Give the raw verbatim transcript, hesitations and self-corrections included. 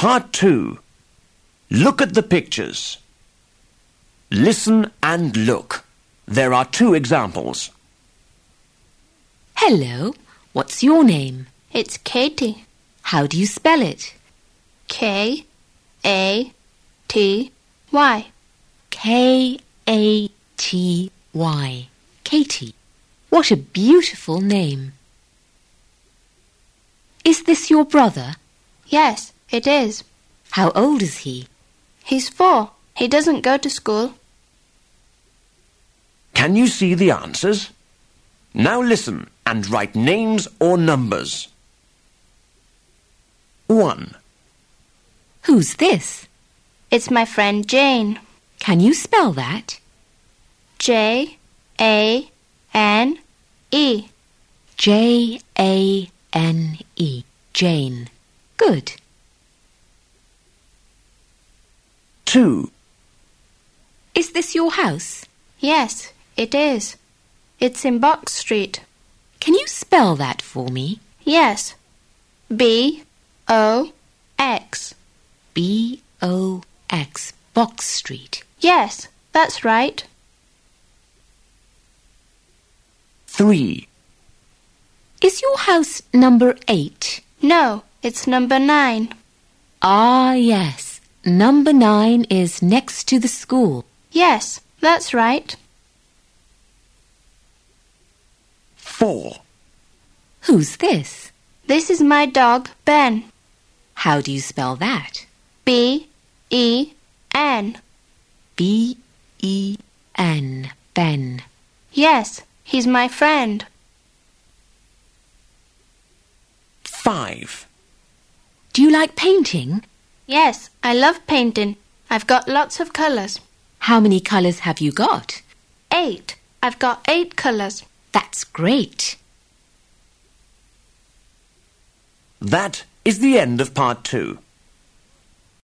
Part two. Look at the pictures. Listen and look. There are two examples. Hello, what's your name? It's Katie. How do you spell it? K A T Y. K A T Y. Katie. What a beautiful name. Is this your brother? Yes, it is. How old is he? He's four. He doesn't go to school. Can you see the answers? Now listen and write names or numbers. One. Who's this? It's my friend Jane. Can you spell that? J A N E. J A N E. Jane. Good. Two. Is this your house? Yes, it is. It's in Box Street. Can you spell that for me? Yes. B O X. B O X. Box Street. Yes, that's right. Three. Is your house number eight? No, it's number nine. Ah, yes. Number nine is next to the school. Yes, that's right. Four. Who's this? This is my dog, Ben. How do you spell that? B E N. B E N. Ben. Yes, he's my friend. Five. Do you like painting? Yes, I love painting. I've got lots of colours. How many colours have you got? Eight. I've got eight colours. That's great. That is the end of part two.